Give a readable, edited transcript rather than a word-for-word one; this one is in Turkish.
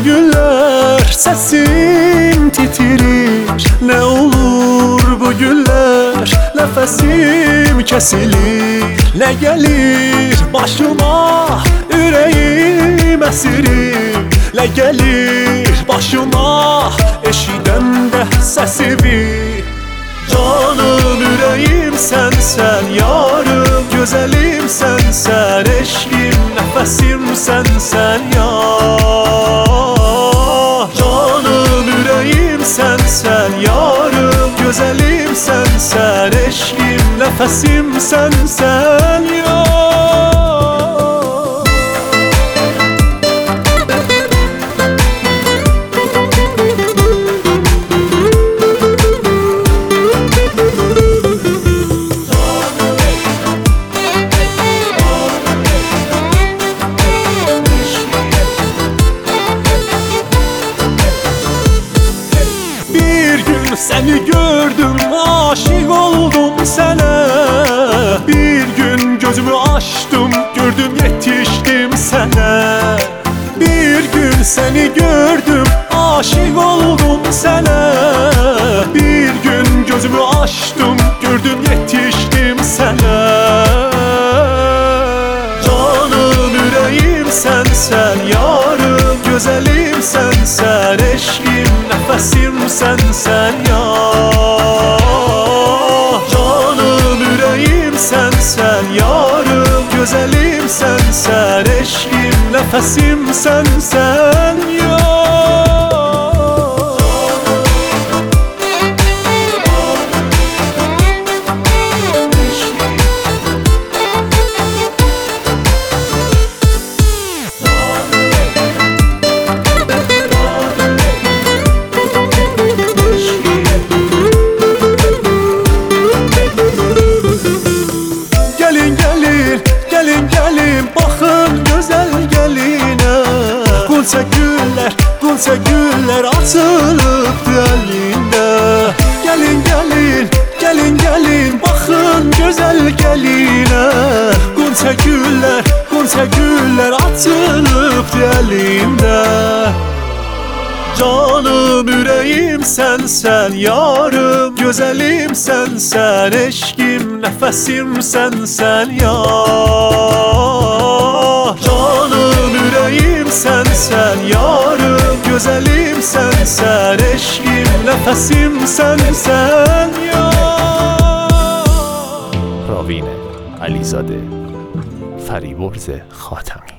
günler sesim titrir. Ne olur bu günler nefesim kesilir. Ne gelir başıma yüreğim esirir. Ne gelir başıma eşidəndə səsivi. Canım yüreğim sensen, yarım güzelim sensen, eşkim nefesim sensen ya. Canım yüreğim sensen, yarım güzelim sensen, eşkim nefesim sensen ya. Seni gördüm, aşık oldum sana. Bir gün gözümü açtım, gördüm yetiştim sana. Bir gün seni gördüm, aşık oldum sana. Bir gün gözümü açtım, gördüm yetiştim sana. Canım yüreğim sensen, yarım güzelim sensen, eşkim nefesim sensen ya. Canım yüreğim sensen, yarım güzelim sensen, eşkim nefesim sensen ya. Gonca güller açılıbdı əlində. Gəlin, gəlin, gəlin, gəlin, baxın gözəl gəlinə. Gonca güller açılıbdı əlində. Canım yüreğim sensen, yarım güzelim sensen, eşkim nefesim sensen ya. Canım yüreğim sensen, yarım güzelim sensen, eşkim nefesim sensen ya. راوین علیزاده، فریبرز خاتمی.